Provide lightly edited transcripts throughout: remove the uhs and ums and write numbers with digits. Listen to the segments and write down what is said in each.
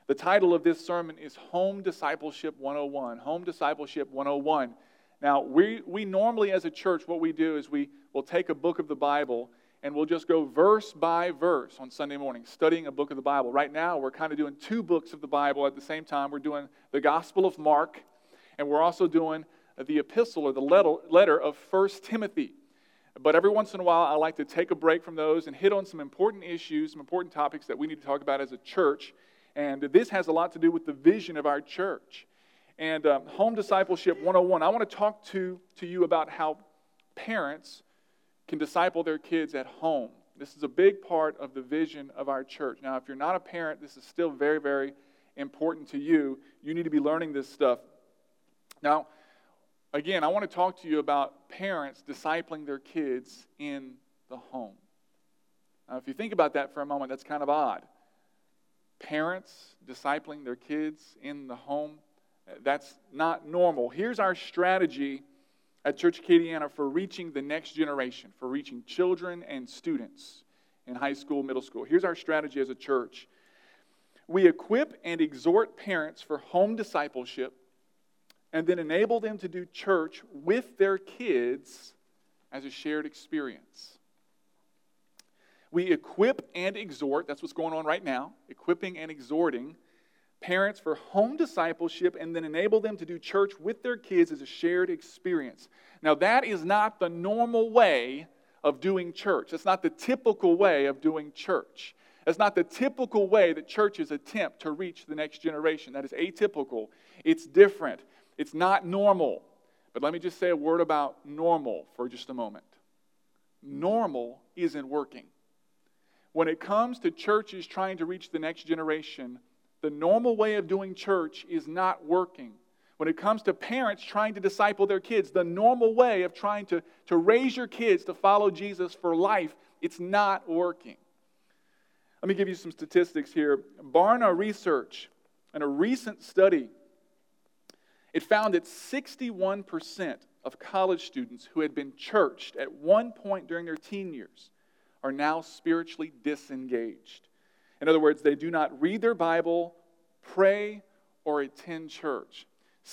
The title of this sermon is Home Discipleship 101. Home Discipleship 101. Now, we normally as a church, what we do is we will take a book of the Bible and we'll just go verse by verse on Sunday morning, studying a book of the Bible. Right now, we're kind of doing two books of the Bible at the same time. We're doing the Gospel of Mark, and we're also doing the epistle or the letter of 1 Timothy. But every once in a while, I like to take a break from those and hit on some important issues, some important topics that we need to talk about as a church. And this has a lot to do with the vision of our church. And Home Discipleship 101, I want to talk to you about how parents can disciple their kids at home. This is a big part of the vision of our church. Now, if you're not a parent, this is still very, very important to you. You need to be learning this stuff. Now, again, I want to talk to you about parents discipling their kids in the home. Now, if you think about that for a moment, that's kind of odd. Parents discipling their kids in the home, that's not normal. Here's our strategy at Church Acadiana for reaching the next generation, for reaching children and students in high school, middle school. Here's our strategy as a church. We equip and exhort parents for home discipleship and then enable them to do church with their kids as a shared experience. We equip and exhort, that's what's going on right now, equipping and exhorting parents for home discipleship and then enable them to do church with their kids as a shared experience. Now, that is not the normal way of doing church. That's not the typical way of doing church. That's not the typical way that churches attempt to reach the next generation. That is atypical. It's different. It's not normal. But let me just say a word about normal for just a moment. Normal isn't working. When it comes to churches trying to reach the next generation, the normal way of doing church is not working. When it comes to parents trying to disciple their kids, the normal way of trying to raise your kids to follow Jesus for life, it's not working. Let me give you some statistics here. Barna Research, in a recent study, it found that 61% of college students who had been churched at one point during their teen years are now spiritually disengaged. In other words, they do not read their Bible, pray, or attend church.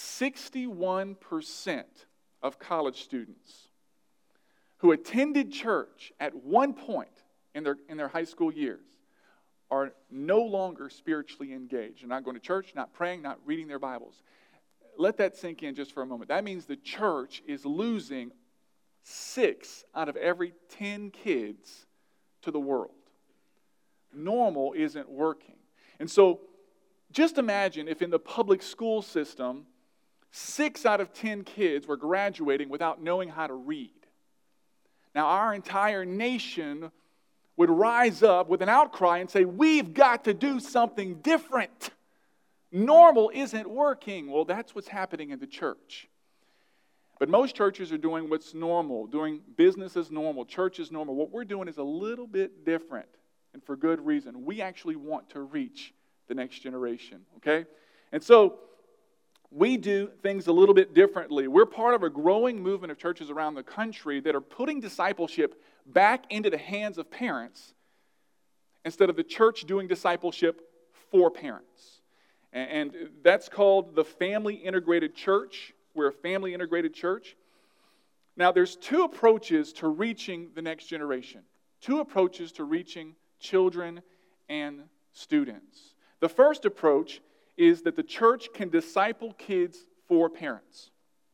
61% of college students who attended church at one point in their high school years are no longer spiritually engaged. They're not going to church, not praying, not reading their Bibles. Let that sink in just for a moment. That means the church is losing 6 out of every 10 kids to the world. Normal isn't working. And so just imagine if in the public school system, 6 out of 10 kids were graduating without knowing how to read. Now our entire nation would rise up with an outcry and say, we've got to do something different. Normal isn't working. Well, that's what's happening in the church. But most churches are doing what's normal, doing business as normal, church as normal. What we're doing is a little bit different, and for good reason. We actually want to reach the next generation, okay? And so we do things a little bit differently. We're part of a growing movement of churches around the country that are putting discipleship back into the hands of parents instead of the church doing discipleship for parents. And that's called the Family Integrated Church. We're a family integrated church. Now, there's 2 approaches to reaching the next generation. 2 approaches to reaching children and students. The first approach is that the church can disciple kids for parents.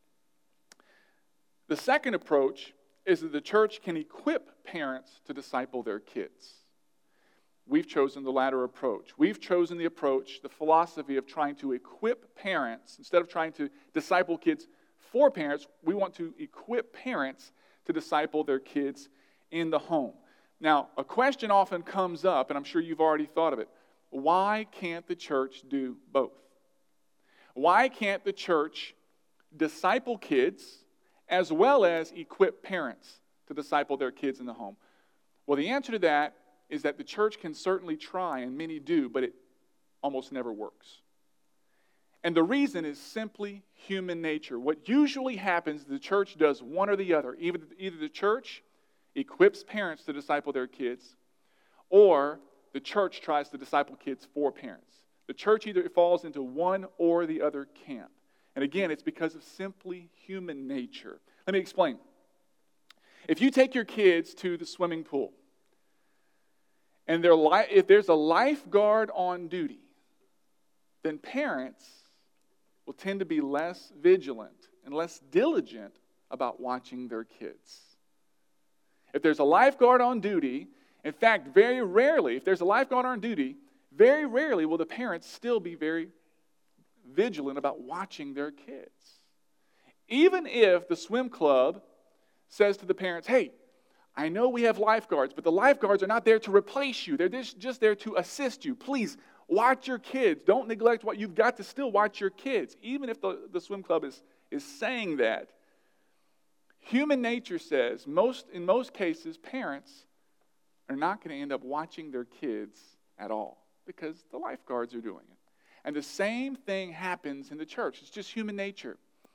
The second approach is that the church can equip parents to disciple their kids. We've chosen the latter approach. We've chosen the approach, the philosophy of trying to equip parents. Instead of trying to disciple kids for parents, we want to equip parents to disciple their kids in the home. Now, a question often comes up, and I'm sure you've already thought of it. Why can't the church do both? Why can't the church disciple kids as well as equip parents to disciple their kids in the home? Well, the answer to that is that the church can certainly try, and many do, but it almost never works. And the reason is simply human nature. What usually happens is the church does one or the other. Either the church equips parents to disciple their kids, or the church tries to disciple kids for parents. The church either falls into one or the other camp. And again, it's because of simply human nature. Let me explain. If you take your kids to the swimming pool, and if there's a lifeguard on duty, then parents will tend to be less vigilant and less diligent about watching their kids. If there's a lifeguard on duty, in fact, very rarely, if there's a lifeguard on duty, very rarely will the parents still be very vigilant about watching their kids. Even if the swim club says to the parents, hey, I know we have lifeguards, but the lifeguards are not there to replace you. They're just there to assist you. Please, watch your kids. Don't neglect what you've got to still watch your kids. Even if the swim club is saying that, human nature says, in most cases, parents are not going to end up watching their kids at all because the lifeguards are doing it. And the same thing happens in the church. It's just human nature.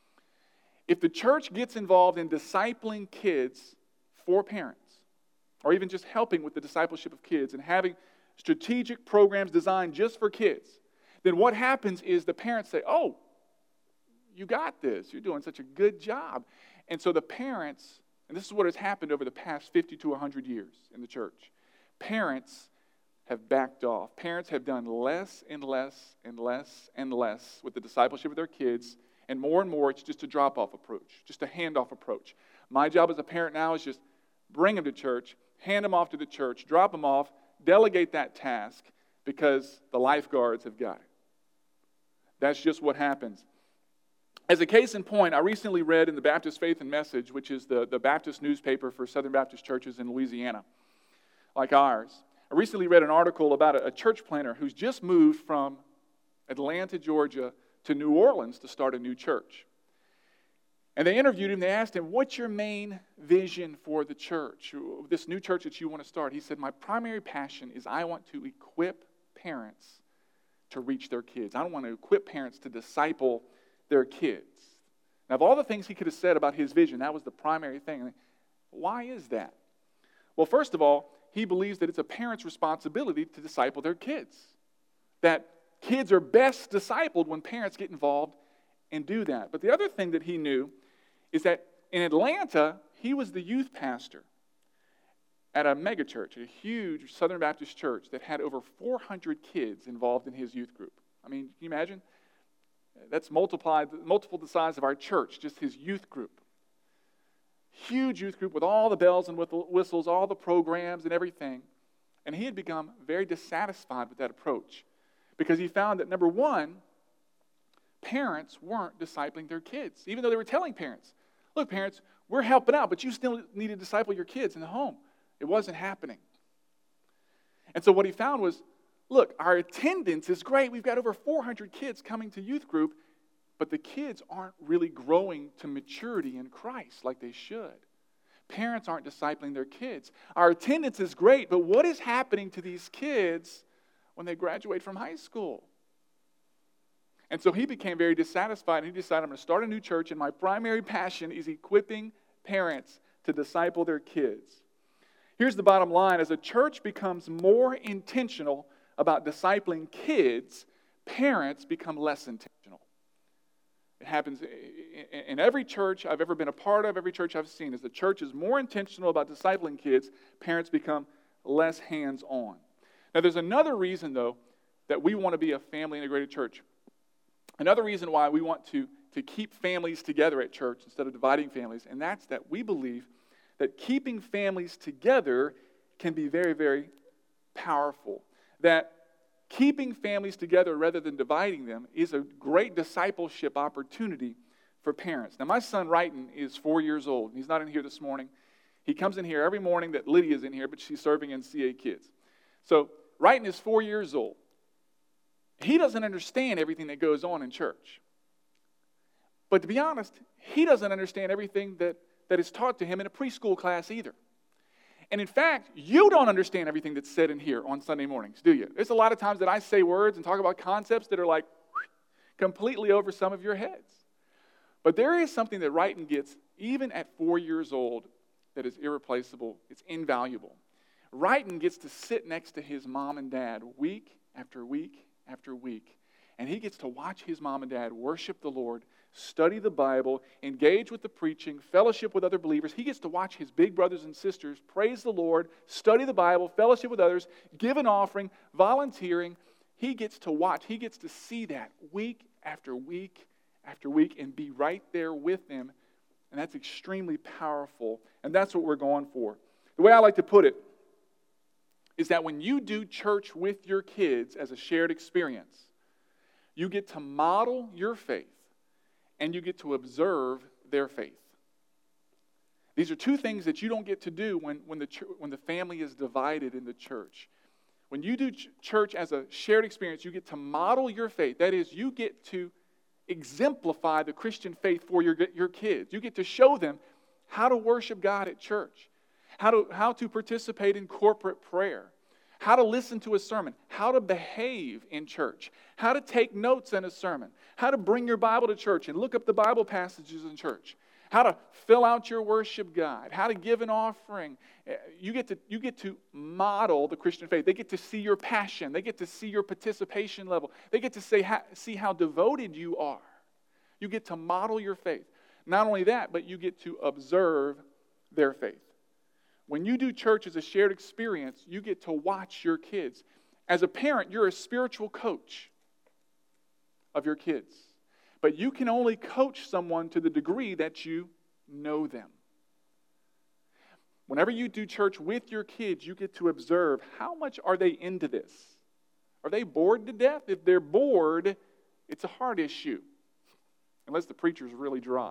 If the church gets involved in discipling kids for parents, or even just helping with the discipleship of kids and having strategic programs designed just for kids, then what happens is the parents say, oh, you got this. You're doing such a good job. And so the parents, and this is what has happened over the past 50 to 100 years in the church, parents have backed off. Parents have done less and less and less and less with the discipleship of their kids, and more it's just a drop-off approach, just a handoff approach. My job as a parent now is just bring them to church, hand them off to the church, drop them off, delegate that task because the lifeguards have got it. That's just what happens. As a case in point, I recently read in the Baptist Faith and Message, which is the Baptist newspaper for Southern Baptist churches in Louisiana, like ours. I recently read an article about a church planter who's just moved from Atlanta, Georgia, to New Orleans to start a new church. And they interviewed him. They asked him, what's your main vision for the church, this new church that you want to start? He said, my primary passion is I want to equip parents to reach their kids. I don't want to equip parents to disciple their kids. Now, of all the things he could have said about his vision, that was the primary thing. Why is that? Well, first of all, he believes that it's a parent's responsibility to disciple their kids. That kids are best discipled when parents get involved and do that. But the other thing that he knew is that in Atlanta, he was the youth pastor at a megachurch, a huge Southern Baptist church that had over 400 kids involved in his youth group. I mean, can you imagine? That's multiple the size of our church, just his youth group. Huge youth group with all the bells and whistles, all the programs and everything. And he had become very dissatisfied with that approach because he found that, number one, parents weren't discipling their kids, even though they were telling parents, look, parents, we're helping out, but you still need to disciple your kids in the home. It wasn't happening. And so what he found was, look, our attendance is great. We've got over 400 kids coming to youth group, but the kids aren't really growing to maturity in Christ like they should. Parents aren't discipling their kids. Our attendance is great, but what is happening to these kids when they graduate from high school? And so he became very dissatisfied, and he decided, I'm going to start a new church, and my primary passion is equipping parents to disciple their kids. Here's the bottom line. As a church becomes more intentional about discipling kids, parents become less intentional. It happens in every church I've ever been a part of, every church I've seen. As the church is more intentional about discipling kids, parents become less hands-on. Now, there's another reason, though, that we want to be a family-integrated church. Another reason why we want to keep families together at church instead of dividing families, and that's that we believe that keeping families together can be very, very powerful. That keeping families together rather than dividing them is a great discipleship opportunity for parents. Now, my son, Wrighton, is 4 years old. He's not in here this morning. He comes in here every morning that Lydia's in here, but she's serving in CA Kids. So, Wrighton is 4 years old. He doesn't understand everything that goes on in church. But to be honest, he doesn't understand everything that is taught to him in a preschool class either. And in fact, you don't understand everything that's said in here on Sunday mornings, do you? There's a lot of times that I say words and talk about concepts that are like completely over some of your heads. But there is something that Wrighton gets even at 4 years old that is irreplaceable. It's invaluable. Wrighton gets to sit next to his mom and dad week after week after week. And he gets to watch his mom and dad worship the Lord, study the Bible, engage with the preaching, fellowship with other believers. He gets to watch his big brothers and sisters praise the Lord, study the Bible, fellowship with others, give an offering, volunteering. He gets to watch. He gets to see that week after week after week and be right there with them. And that's extremely powerful. And that's what we're going for. The way I like to put it is that when you do church with your kids as a shared experience, you get to model your faith and you get to observe their faith. These are two things that you don't get to do when the family is divided in the church. When you do church as a shared experience, you get to model your faith. That is, you get to exemplify the Christian faith for your kids. You get to show them how to worship God at church, how to participate in corporate prayer, how to listen to a sermon, how to behave in church, how to take notes in a sermon, how to bring your Bible to church and look up the Bible passages in church, how to fill out your worship guide, how to give an offering. You get to model the Christian faith. They get to see your passion. They get to see your participation level. They get to see how devoted you are. You get to model your faith. Not only that, but you get to observe their faith. When you do church as a shared experience, you get to watch your kids. As a parent, you're a spiritual coach of your kids. But you can only coach someone to the degree that you know them. Whenever you do church with your kids, you get to observe how much are they into this. Are they bored to death? If they're bored, it's a hard issue, unless the preacher's really dry.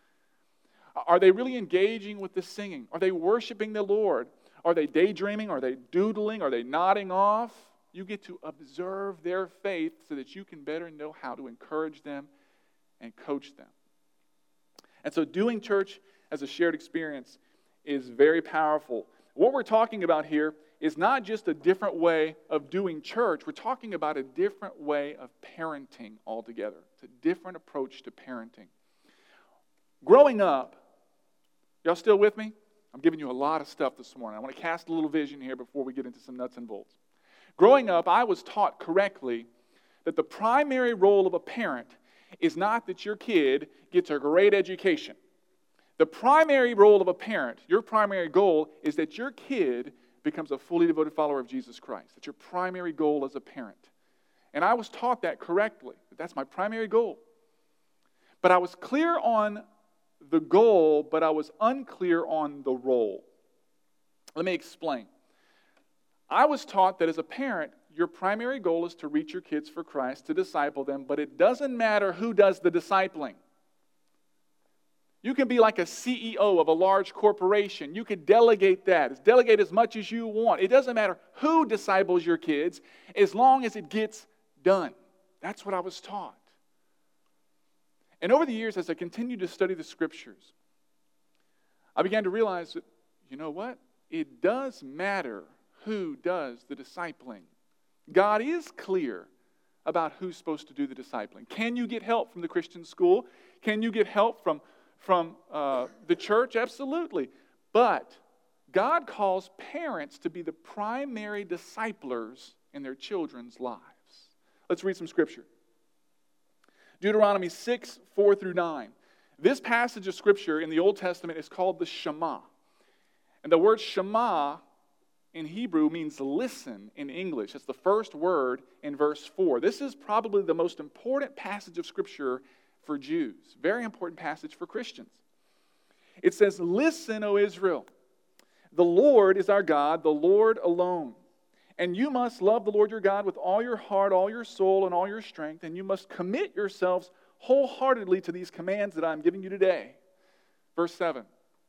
Are they really engaging with the singing? Are they worshiping the Lord? Are they daydreaming? Are they doodling? Are they nodding off? You get to observe their faith so that you can better know how to encourage them and coach them. And so doing church as a shared experience is very powerful. What we're talking about here is not just a different way of doing church. We're talking about a different way of parenting altogether. It's a different approach to parenting. Growing up, y'all still with me? I'm giving you a lot of stuff this morning. I want to cast a little vision here before we get into some nuts and bolts. Growing up, I was taught correctly that the primary role of a parent is not that your kid gets a great education. The primary role of a parent, your primary goal, is that your kid becomes a fully devoted follower of Jesus Christ. That's your primary goal as a parent. And I was taught that correctly. That's my primary goal. But I was clear on the goal, but I was unclear on the role. Let me explain. I was taught that as a parent, your primary goal is to reach your kids for Christ, to disciple them, but it doesn't matter who does the discipling. You can be like a CEO of a large corporation. You could delegate that. Delegate as much as you want. It doesn't matter who disciples your kids as long as it gets done. That's what I was taught. And over the years, as I continued to study the Scriptures, I began to realize that, you know what? It does matter who does the discipling. God is clear about who's supposed to do the discipling. Can you get help from the Christian school? Can you get help from the church? Absolutely. But God calls parents to be the primary disciplers in their children's lives. Let's read some Scripture. Deuteronomy 6, 4 through 9. This passage of Scripture in the Old Testament is called the Shema. And the word Shema in Hebrew means listen in English. It's the first word in verse 4. This is probably the most important passage of Scripture for Jews. Very important passage for Christians. It says, "Listen, O Israel, the Lord is our God, the Lord alone. And you must love the Lord your God with all your heart, all your soul, and all your strength. And you must commit yourselves wholeheartedly to these commands that I'm giving you today." Verse 7.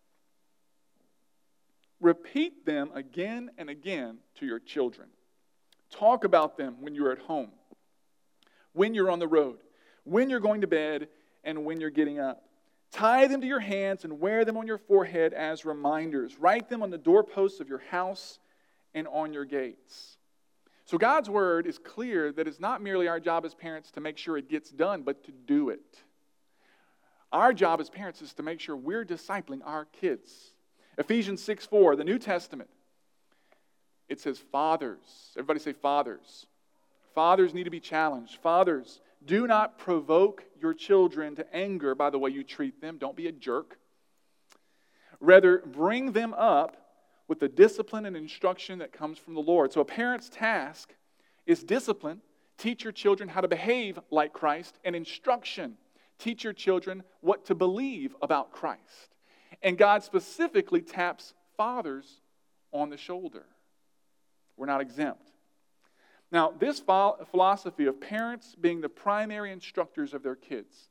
"Repeat them again and again to your children. Talk about them when you're at home, when you're on the road, when you're going to bed, and when you're getting up. Tie them to your hands and wear them on your forehead as reminders. Write them on the doorposts of your house and on your gates." So God's word is clear that it's not merely our job as parents to make sure it gets done, but to do it. Our job as parents is to make sure we're discipling our kids. Ephesians 6:4, the New Testament. It says fathers. Everybody say fathers. Fathers need to be challenged. Fathers, do not provoke your children to anger by the way you treat them. Don't be a jerk. Rather, bring them up with the discipline and instruction that comes from the Lord. So a parent's task is discipline. Teach your children how to behave like Christ, and instruction. Teach your children what to believe about Christ. And God specifically taps fathers on the shoulder. We're not exempt. Now, this philosophy of parents being the primary instructors of their kids,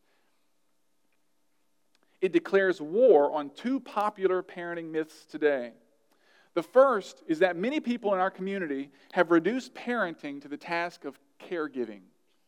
it declares war on two popular parenting myths today. The first is that many people in our community have reduced parenting to the task of caregiving.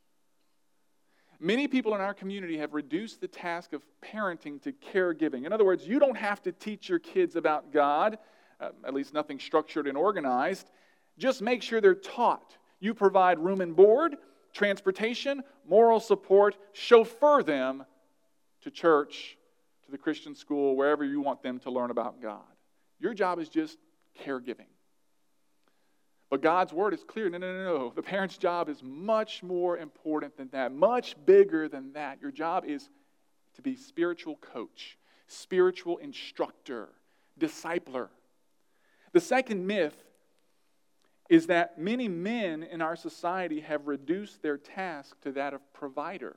Many people in our community have reduced the task of parenting to caregiving. In other words, you don't have to teach your kids about God, at least nothing structured and organized. Just make sure they're taught. You provide room and board, transportation, moral support, chauffeur them to church, to the Christian school, wherever you want them to learn about God. Your job is just caregiving. But God's word is clear. No. The parent's job is much more important than that, much bigger than that. Your job is to be spiritual coach, spiritual instructor, discipler. The second myth is that many men in our society have reduced their task to that of provider.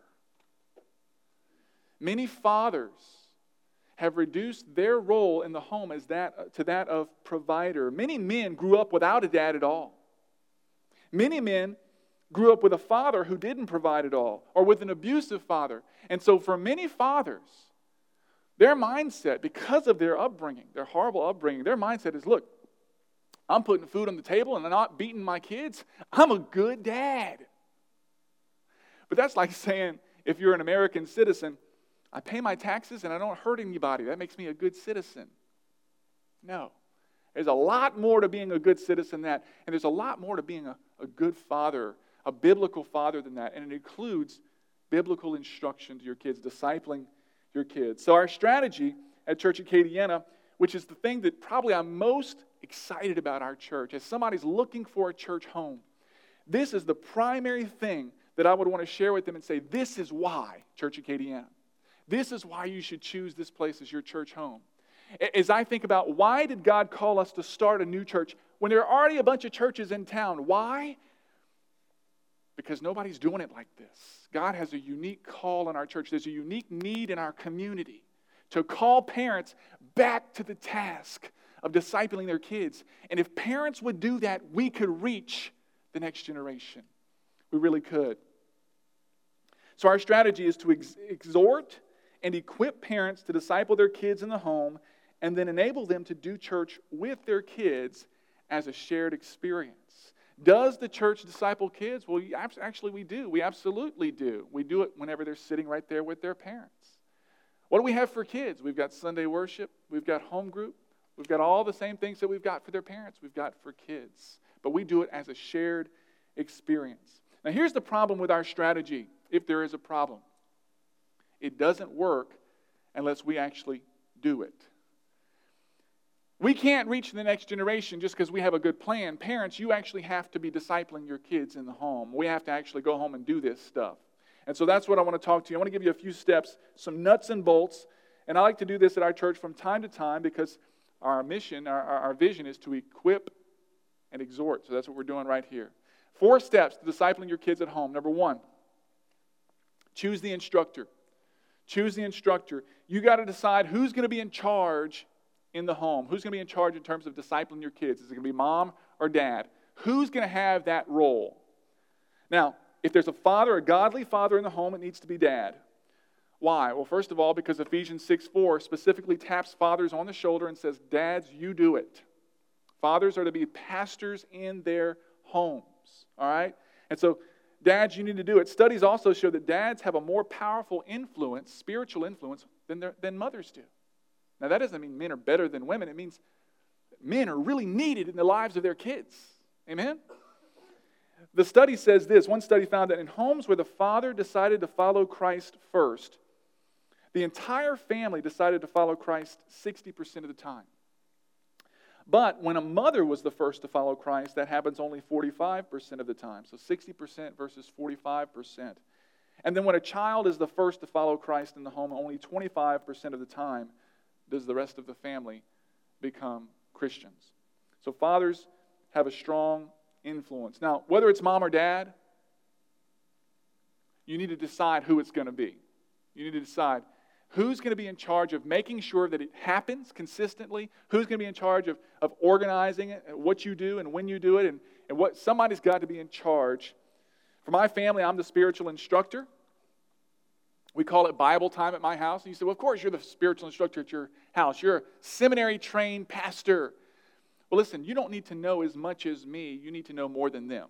Many fathers have reduced their role in the home as to that of provider. Many men grew up without a dad at all. Many men grew up with a father who didn't provide at all, or with an abusive father. And so for many fathers, their mindset, because of their upbringing, their horrible upbringing, their mindset is, look, I'm putting food on the table and I'm not beating my kids. I'm a good dad. But that's like saying, if you're an American citizen, I pay my taxes and I don't hurt anybody. That makes me a good citizen. No. There's a lot more to being a good citizen than that. And there's a lot more to being a good father, a biblical father than that. And it includes biblical instruction to your kids, discipling your kids. So our strategy at Church Acadiana, which is the thing that probably I'm most excited about our church, as somebody's looking for a church home, this is the primary thing that I would want to share with them and say, this is why, Church Acadiana. This is why you should choose this place as your church home. As I think about why did God call us to start a new church when there are already a bunch of churches in town? Why? Because nobody's doing it like this. God has a unique call in our church. There's a unique need in our community to call parents back to the task of discipling their kids. And if parents would do that, we could reach the next generation. We really could. So our strategy is to exhort and equip parents to disciple their kids in the home, and then enable them to do church with their kids as a shared experience. Does the church disciple kids? Well, actually we do. We absolutely do. We do it whenever they're sitting right there with their parents. What do we have for kids? We've got Sunday worship. We've got home group. We've got all the same things that we've got for their parents. We've got for kids. But we do it as a shared experience. Now here's the problem with our strategy, if there is a problem. It doesn't work unless we actually do it. We can't reach the next generation just because we have a good plan. Parents, you actually have to be discipling your kids in the home. We have to actually go home and do this stuff. And so that's what I want to talk to you. I want to give you a few steps, some nuts and bolts. And I like to do this at our church from time to time because our mission, our vision is to equip and exhort. So that's what we're doing right here. 4 steps to discipling your kids at home. Number 1, choose the instructor. Choose the instructor. You got to decide who's going to be in charge in the home. Who's going to be in charge in terms of discipling your kids? Is it going to be mom or dad? Who's going to have that role? Now, if there's a father, a godly father in the home, it needs to be dad. Why? Well, first of all, because Ephesians 6:4 specifically taps fathers on the shoulder and says, dads, you do it. Fathers are to be pastors in their homes. All right? And so, dads, you need to do it. Studies also show that dads have a more powerful influence, spiritual influence, than mothers do. Now, that doesn't mean men are better than women. It means men are really needed in the lives of their kids. Amen? The study says this. One study found that in homes where the father decided to follow Christ first, the entire family decided to follow Christ 60% of the time. But when a mother was the first to follow Christ, that happens only 45% of the time. So 60% versus 45%. And then when a child is the first to follow Christ in the home, only 25% of the time does the rest of the family become Christians. So fathers have a strong influence. Now, whether it's mom or dad, you need to decide who it's going to be. You need to decide who's going to be in charge of making sure that it happens consistently, who's going to be in charge of organizing it, what you do and when you do it, and what somebody's got to be in charge. For my family, I'm the spiritual instructor. We call it Bible time at my house. And you say, well, of course, you're the spiritual instructor at your house. You're a seminary-trained pastor. Well, listen, you don't need to know as much as me. You need to know more than them.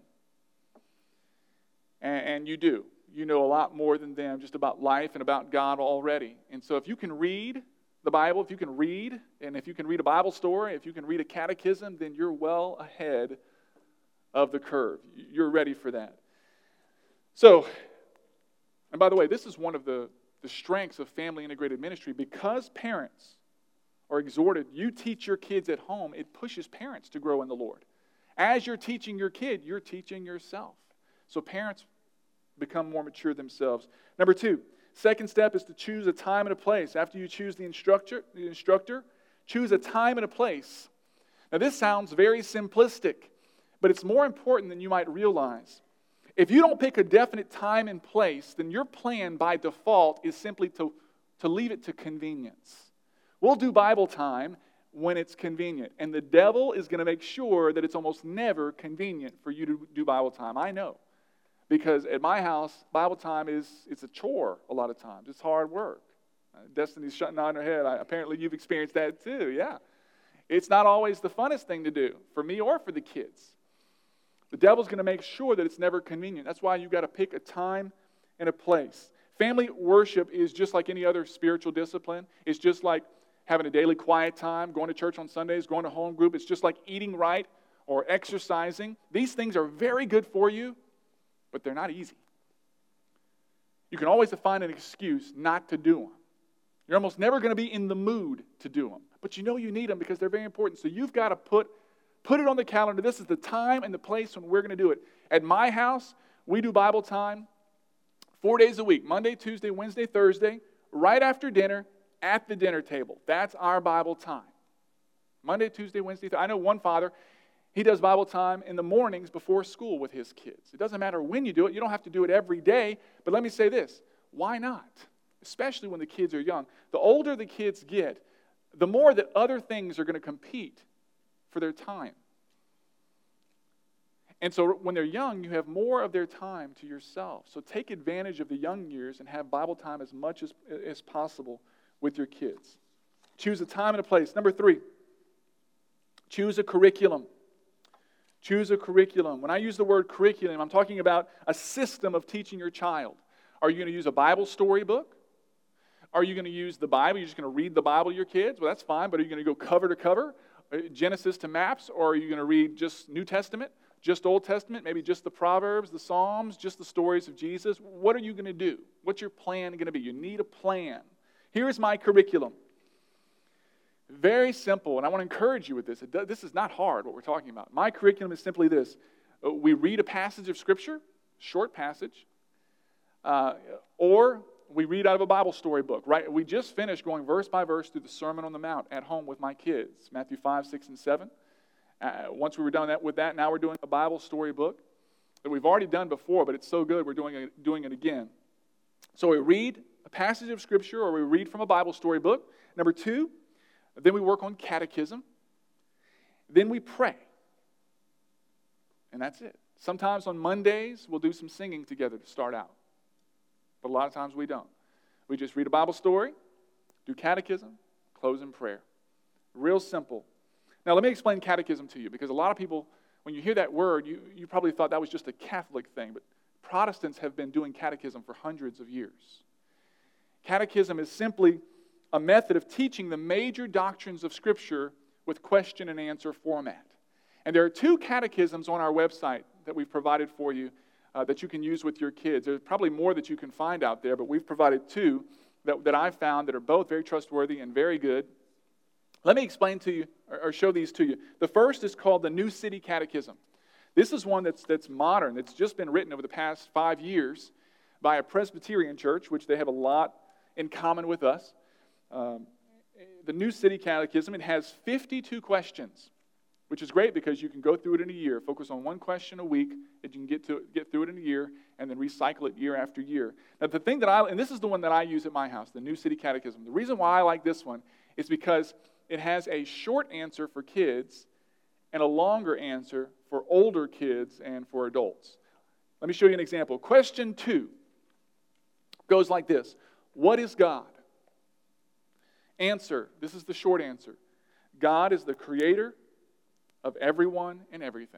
And you do. You know a lot more than them just about life and about God already. And so if you can read the Bible, if you can read, and if you can read a Bible story, if you can read a catechism, then you're well ahead of the curve. You're ready for that. So, and by the way, this is one of the strengths of family integrated ministry. Because parents are exhorted, you teach your kids at home, it pushes parents to grow in the Lord. As you're teaching your kid, you're teaching yourself. So parents become more mature themselves. Number 2, second step is to choose a time and a place. After you choose the instructor, choose a time and a place. Now this sounds very simplistic, but it's more important than you might realize. If you don't pick a definite time and place, then your plan by default is simply to leave it to convenience. We'll do Bible time when it's convenient, and the devil is going to make sure that it's almost never convenient for you to do Bible time. I know. Because at my house, Bible time it's a chore a lot of times. It's hard work. Destiny's shutting on her head. Apparently you've experienced that too, yeah. It's not always the funnest thing to do for me or for the kids. The devil's going to make sure that it's never convenient. That's why you've got to pick a time and a place. Family worship is just like any other spiritual discipline. It's just like having a daily quiet time, going to church on Sundays, going to home group. It's just like eating right or exercising. These things are very good for you, but they're not easy. You can always find an excuse not to do them. You're almost never going to be in the mood to do them. But you know you need them because they're very important. So you've got to put it on the calendar. This is the time and the place when we're going to do it. At my house, we do Bible time 4 days a week. Monday, Tuesday, Wednesday, Thursday, right after dinner, at the dinner table. That's our Bible time. Monday, Tuesday, Wednesday, Thursday. I know one father, he does Bible time in the mornings before school with his kids. It doesn't matter when you do it. You don't have to do it every day. But let me say this. Why not? Especially when the kids are young. The older the kids get, the more that other things are going to compete for their time. And so when they're young, you have more of their time to yourself. So take advantage of the young years and have Bible time as much as possible with your kids. Choose a time and a place. Number 3, choose a curriculum. Choose a curriculum. When I use the word curriculum, I'm talking about a system of teaching your child. Are you going to use a Bible storybook? Are you going to use the Bible? You're just going to read the Bible to your kids? Well, that's fine, but are you going to go cover to cover, Genesis to maps, or are you going to read just New Testament, just Old Testament, maybe just the Proverbs, the Psalms, just the stories of Jesus? What are you going to do? What's your plan going to be? You need a plan. Here's my curriculum. Very simple, and I want to encourage you with this. This is not hard, what we're talking about. My curriculum is simply this. We read a passage of Scripture, short passage, or we read out of a Bible story book. Right? We just finished going verse by verse through the Sermon on the Mount at home with my kids, Matthew 5, 6, and 7. Once we were done with that, now we're doing a Bible story book that we've already done before, but it's so good we're doing it again. So we read a passage of Scripture, or we read from a Bible story book. Number 2, then we work on catechism. Then we pray. And that's it. Sometimes on Mondays, we'll do some singing together to start out. But a lot of times we don't. We just read a Bible story, do catechism, close in prayer. Real simple. Now, let me explain catechism to you, because a lot of people, when you hear that word, you probably thought that was just a Catholic thing, but Protestants have been doing catechism for hundreds of years. Catechism is simply a method of teaching the major doctrines of Scripture with question and answer format. And there are 2 catechisms on our website that we've provided for you that you can use with your kids. There's probably more that you can find out there, but we've provided 2 that I've found that are both very trustworthy and very good. Let me explain to you, or show these to you. The first is called the New City Catechism. This is one that's modern. It's just been written over the past 5 years by a Presbyterian church, which they have a lot in common with us. The New City Catechism, it has 52 questions, which is great because you can go through it in a year, focus on one question a week, and you can get through it in a year, and then recycle it year after year. Now, the thing and this is the one that I use at my house, the New City Catechism. The reason why I like this one is because it has a short answer for kids and a longer answer for older kids and for adults. Let me show you an example. Question 2 goes like this. What is God? Answer. This is the short answer. God is the creator of everyone and everything.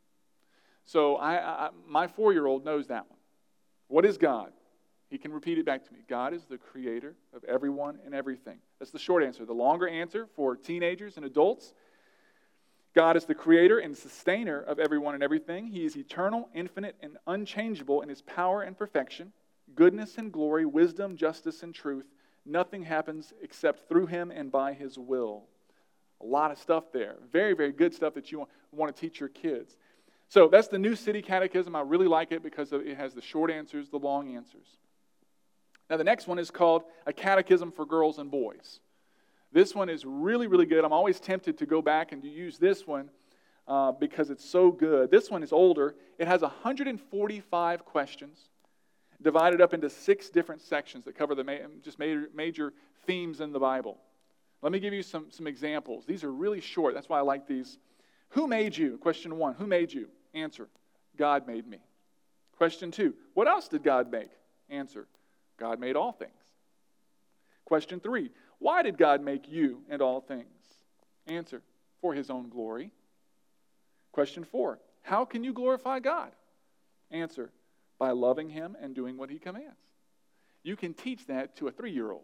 So my 4-year-old knows that one. What is God? He can repeat it back to me. God is the creator of everyone and everything. That's the short answer. The longer answer for teenagers and adults. God is the creator and sustainer of everyone and everything. He is eternal, infinite, and unchangeable in his power and perfection, goodness and glory, wisdom, justice, and truth. Nothing happens except through him and by his will. A lot of stuff there. Very, very good stuff that you want to teach your kids. So that's the New City Catechism. I really like it because it has the short answers, the long answers. Now the next one is called A Catechism for Girls and Boys. This one is really, really good. I'm always tempted to go back and to use this one because it's so good. This one is older. It has 145 questions divided up into 6 different sections that cover the major themes in the Bible. Let me give you some examples. These are really short. That's why I like these. Who made you? Question 1. Who made you? Answer. God made me. Question 2. What else did God make? Answer. God made all things. Question 3. Why did God make you and all things? Answer. For his own glory. Question 4. How can you glorify God? Answer. By loving him and doing what he commands. You can teach that to a 3-year-old.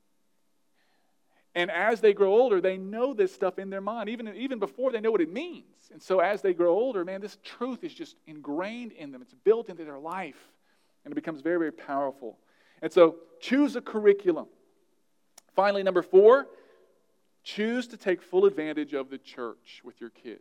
And as they grow older, they know this stuff in their mind, even before they know what it means. And so as they grow older, man, this truth is just ingrained in them. It's built into their life. And it becomes very, very powerful. And so choose a curriculum. Finally, number 4, choose to take full advantage of the church with your kids.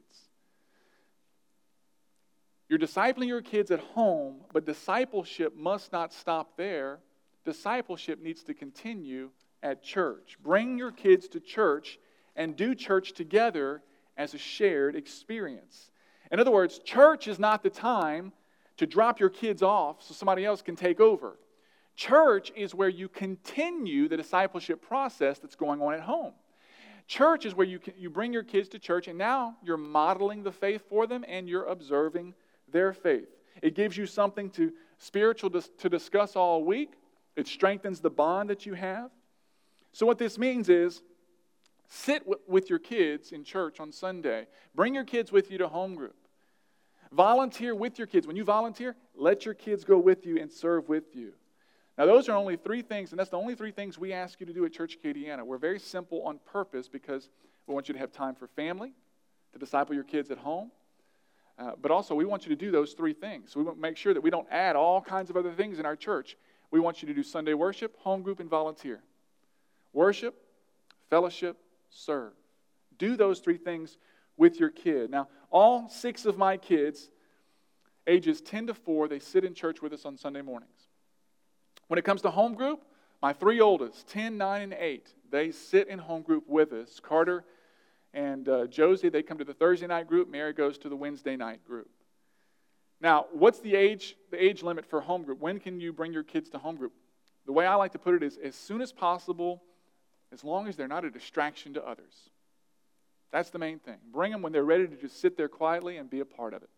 You're discipling your kids at home, but discipleship must not stop there. Discipleship needs to continue at church. Bring your kids to church and do church together as a shared experience. In other words, church is not the time to drop your kids off so somebody else can take over. Church is where you continue the discipleship process that's going on at home. Church is where you bring your kids to church, and now you're modeling the faith for them and you're observing their faith. It gives you something spiritual to discuss all week. It strengthens the bond that you have. So what this means is, sit with your kids in church on Sunday. Bring your kids with you to home group. Volunteer with your kids. When you volunteer, let your kids go with you and serve with you. Now those are only 3 things, and that's the only 3 things we ask you to do at Church Acadiana. We're very simple on purpose because we want you to have time for family, to disciple your kids at home, but also we want you to do those 3 things. So we want to make sure that we don't add all kinds of other things in our church. We want you to do Sunday worship, home group, and volunteer. Worship, fellowship, serve. Do those 3 things with your kid. Now, all 6 of my kids, ages 10 to 4, they sit in church with us on Sunday mornings. When it comes to home group, my 3 oldest, 10, 9, and 8, they sit in home group with us. Carter and Josie, they come to the Thursday night group. Mary goes to the Wednesday night group. Now, what's the age limit for home group? When can you bring your kids to home group? The way I like to put it is as soon as possible, as long as they're not a distraction to others. That's the main thing. Bring them when they're ready to just sit there quietly and be a part of it.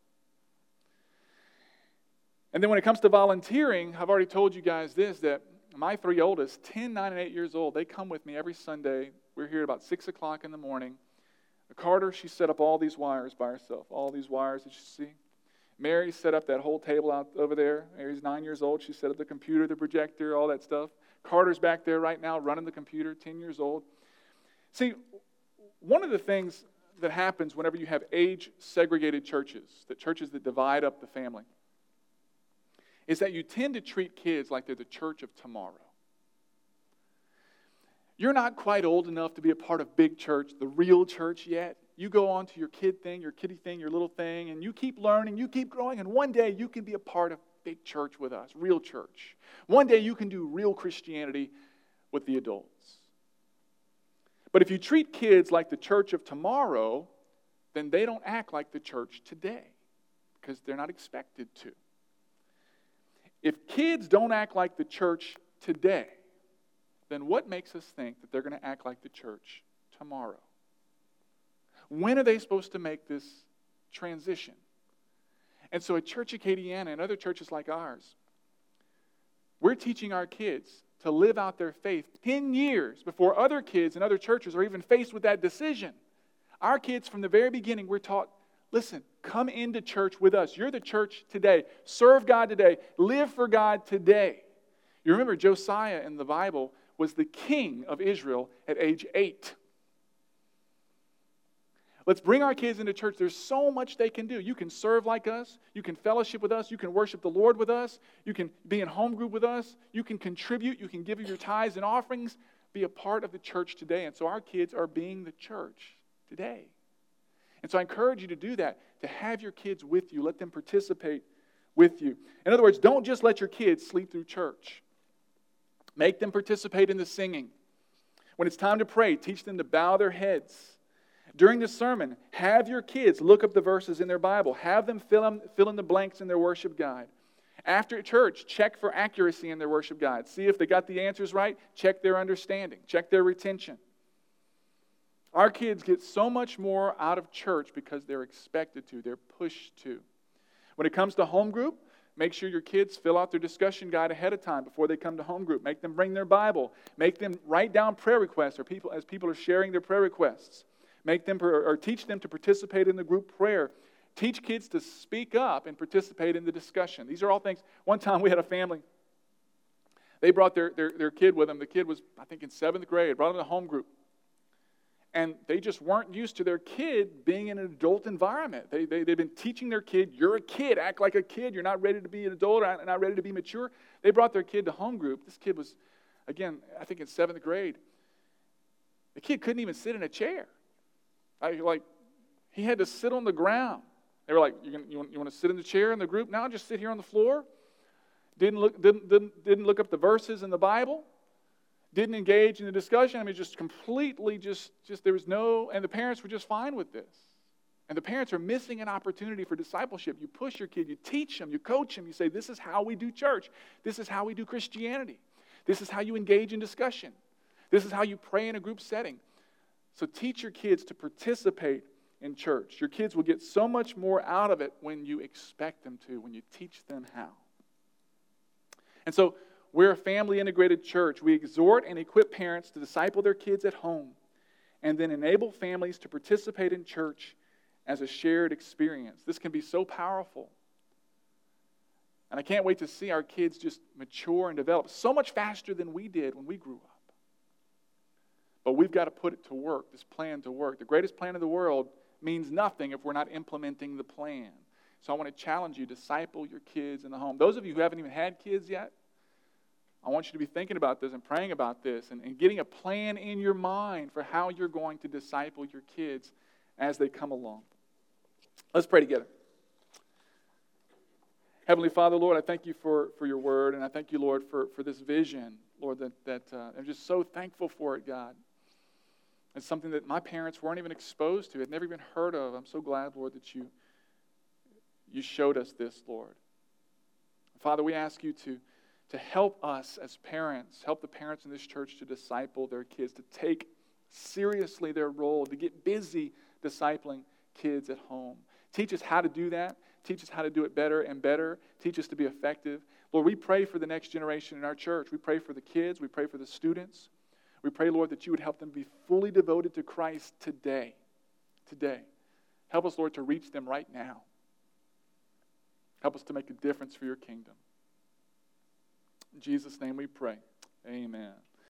And then when it comes to volunteering, I've already told you guys this, that my 3 oldest, 10, 9, and 8 years old, they come with me every Sunday. We're here at about 6 o'clock in the morning. Carter, she set up all these wires by herself, all these wires that you see. Mary set up that whole table out over there. Mary's 9 years old. She set up the computer, the projector, all that stuff. Carter's back there right now running the computer, 10 years old. See, one of the things that happens whenever you have age-segregated churches that divide up the family, is that you tend to treat kids like they're the church of tomorrow. You're not quite old enough to be a part of big church, the real church yet. You go on to your kid thing, your kiddie thing, your little thing, and you keep learning, you keep growing, and one day you can be a part of big church with us, real church. One day you can do real Christianity with the adults. But if you treat kids like the church of tomorrow, then they don't act like the church today because they're not expected to. If kids don't act like the church today, then what makes us think that they're going to act like the church tomorrow? When are they supposed to make this transition? And so at Church Acadiana and other churches like ours, we're teaching our kids to live out their faith 10 years before other kids in other churches are even faced with that decision. Our kids from the very beginning, we're taught, listen, come into church with us. You're the church today. Serve God today. Live for God today. You remember Josiah in the Bible was the king of Israel at age 8. Let's bring our kids into church. There's so much they can do. You can serve like us. You can fellowship with us. You can worship the Lord with us. You can be in home group with us. You can contribute. You can give your tithes and offerings. Be a part of the church today. And so our kids are being the church today. And so I encourage you to do that, to have your kids with you. Let them participate with you. In other words, don't just let your kids sleep through church. Make them participate in the singing. When it's time to pray, teach them to bow their heads. During the sermon, have your kids look up the verses in their Bible. Have them fill in the blanks in their worship guide. After church, check for accuracy in their worship guide. See if they got the answers right. Check their understanding. Check their retention. Our kids get so much more out of church because they're expected to. They're pushed to. When it comes to home group, make sure your kids fill out their discussion guide ahead of time before they come to home group. Make them bring their Bible. Make them write down prayer requests as people are sharing their prayer requests. Make them or teach them to participate in the group prayer. Teach kids to speak up and participate in the discussion. These are all things. One time we had a family. They brought their kid with them. The kid was, I think, in 7th grade. Brought them to home group. And they just weren't used to their kid being in an adult environment. They've been teaching their kid, you're a kid, act like a kid. You're not ready to be an adult, or not ready to be mature. They brought their kid to home group. This kid was, again, I think in 7th grade. The kid couldn't even sit in a chair. He had to sit on the ground. They were like, you want to sit in the chair in the group now? Just sit here on the floor? Didn't look up the verses in the Bible? Didn't engage in the discussion. I mean, just completely there was no, and the parents were just fine with this. And the parents are missing an opportunity for discipleship. You push your kid, you teach them, you coach them, you say, this is how we do church. This is how we do Christianity. This is how you engage in discussion. This is how you pray in a group setting. So teach your kids to participate in church. Your kids will get so much more out of it when you expect them to, when you teach them how. And so we're a family-integrated church. We exhort and equip parents to disciple their kids at home and then enable families to participate in church as a shared experience. This can be so powerful. And I can't wait to see our kids just mature and develop so much faster than we did when we grew up. But we've got to put it to work, this plan to work. The greatest plan in the world means nothing if we're not implementing the plan. So I want to challenge you, disciple your kids in the home. Those of you who haven't even had kids yet, I want you to be thinking about this and praying about this and getting a plan in your mind for how you're going to disciple your kids as they come along. Let's pray together. Heavenly Father, Lord, I thank you for your word, and I thank you, Lord, for this vision, Lord, that I'm just so thankful for it, God. It's something that my parents weren't even exposed to, had never even heard of. I'm so glad, Lord, that you showed us this, Lord. Father, we ask you to help us as parents, help the parents in this church to disciple their kids, to take seriously their role, to get busy discipling kids at home. Teach us how to do that. Teach us how to do it better and better. Teach us to be effective. Lord, we pray for the next generation in our church. We pray for the kids. We pray for the students. We pray, Lord, that you would help them be fully devoted to Christ today. Today. Help us, Lord, to reach them right now. Help us to make a difference for your kingdom. In Jesus' name we pray. Amen.